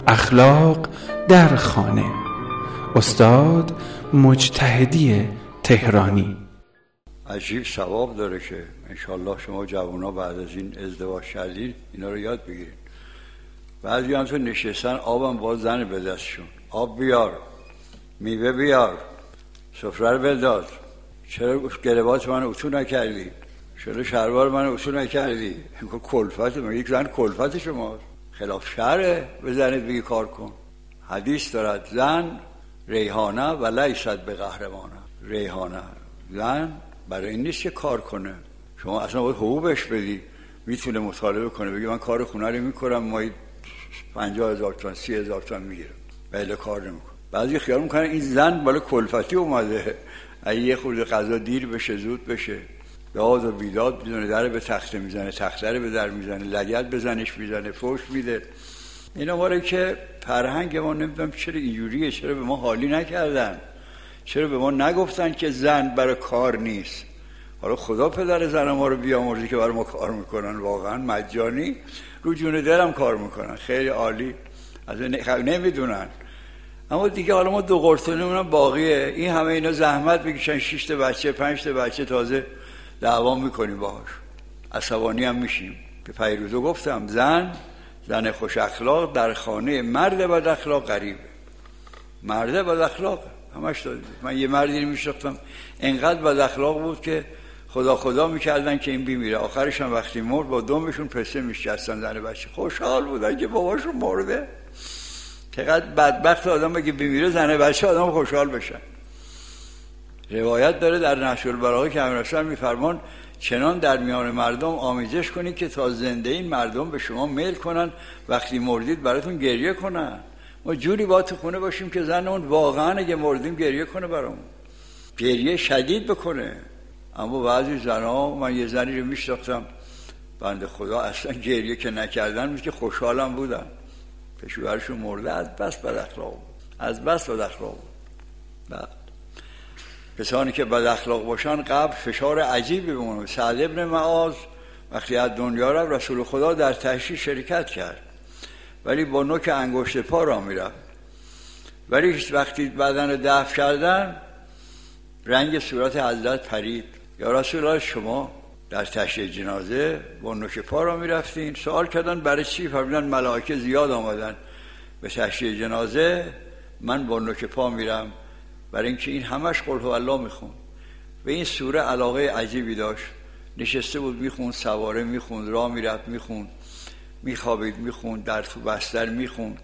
اخلاق در خانه. استاد مجتهدی تهرانی. عجیب ثواب داره که انشالله شما جوونا بعد از این ازدواج کردین اینا رو یاد بگیرین. بعضی هم تو نشستن آبم باز زن به دستشون، آب بیار، میوه بیار، سفره رو بنداز، چرا گربات من اتو نکردی، چرا شلوار من اتو نکردی. کلفت من یک زن کلفت شماست، خلاف شرعه به زنت بگی کار کن. حدیث دارد زن ریحانه و لیست به قهرمانه. ریحانه زن برای این نیست که کار کنه، شما اصلا باید حقوقش بدی، میتونه مطالبه کنه بگی من کار خونه رو میکنم، ماهی 50,000 تومان 30,000 تومان میگیرم، ولی کار نمیکنه. بعضی خیال میکنن این زن بالا کلفتی اومده، اگه یه خورده غذا دیر بشه زود بشه، داد و بیداد بدونه، در به تخته میزنه، تخته رو به در میزنه، لگد بزنش میزنه، فوش میده. اینا ماره که فرهنگ ما نمیدونم چرا اینجوریه، چرا به ما حالی نکردن، چرا به ما نگفتن که زن برای کار نیست. حالا خدا پدر زن ما رو بیامرزی که برای ما کار میکنن، واقعا مجانی رو جون دلم کار میکنن، خیلی عالی، از نمیدونن. اما دیگه حالا ما دو قرتونمون باقیه، این همه اینا زحمت بکشن، 6 تا بچه 5 تا بچه، تازه دعوا میکنیم باهاش، عصبانی هم میشیم. که پیروزو گفتم زن خوش اخلاق در خانه مرد بد اخلاق غریبه. مرد بد اخلاق همش داده. من یه مردی میشناختم انقدر بد اخلاق بود که خدا میکردن که این بیمیره، آخرش هم وقتی مرد با دمشون پسه میشستن، زن بچه خوشحال بودن که باباشون مرده. چقدر بدبخت آدم بگه بیمیره زن بچه آدم خوشحال بشن. روایت داره در نهج البلاغه که امیرحسن میفرمان چنان در میان مردم آمیزش کنید که تا زنده این مردم به شما میل کنن، وقتی مردید براتون گریه کنن. ما جوری با تو خونه باشیم که زنمون واقعا اگه مردیم گریه کنه برامون، گریه شدید بکنه. اما بعضی زنها، من یه زنی رو میشناختم بنده خدا اصلا گریه که نکردن میگه که خوشحالم بودن که شوهرشون مرده، از بس بد اخلاق بود، از بس بد اخلاق بود. بعد کسانی که بد اخلاق باشن قبل فشار عجیبی بمونه. سعد ابن معاذ وقتی از دنیا رفت رسول خدا در تشییع شرکت کرد، ولی با نوک انگشت پا را میرفت. ولی وقتی بدن رو دفن کردن رنگ صورت حضرت پرید. یا رسول الله شما در تشییع جنازه با نوک پا را میرفتین؟ سوال کردن برای چی؟ فرمودن ملائکه زیاد آمدن به تشییع جنازه، من با نوک پا میرم برای اینکه این همش قل هو الله میخون. به این سوره علاقه عجیبی داشت، نشسته بود میخوند، سواره میخوند، راه میرفت میخوند، میخوابید میخوند، در تو بستر میخوند.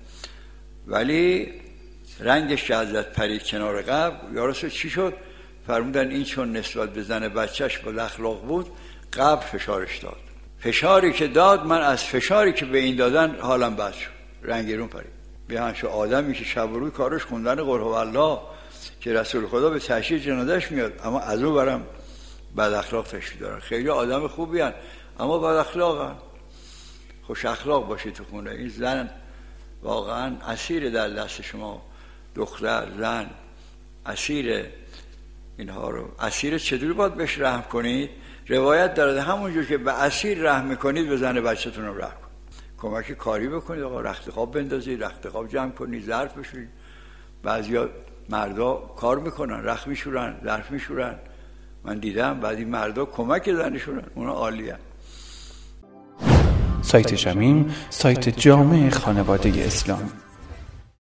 ولی رنگش که حضرت پرید کنار قبر. یا رسول چی شد؟ فرمودن این چون نسبت به زن بچهش با اخلاق بود، قبر فشارش داد. فشاری که داد، من از فشاری که به این دادن حالم بد شد، رنگیرون پرید. بیانشو آدمی که شب و روز کارش خوندن قل هو الله که رسول خدا به تشییع جنازش میاد، اما از اون برم بد اخلاق تشکیل دارن. خیلی آدم خوبی هن اما بد اخلاقن. خوش اخلاق باشی تو خونه. این زن واقعا اسیر در دست شما، دختر زن اسیر اینها رو. اسیر چطوری باید بهش رحم کنید؟ روایت داره همونجور که به اسیر رحم میکنید به زن بچه‌تون رو رحم کنید. کمک کاری بکنید، آقا رخت خواب بندازید، رخت خواب جمع کنید، ظرف بشورید. بعضیا مردا کار میکنن، رخت میشورن، ظرف میشورن. من دیدم بعضی مردا کمک زنشونن، اونا عالیه. سایت شمیم سایت جامع خانواده اسلام.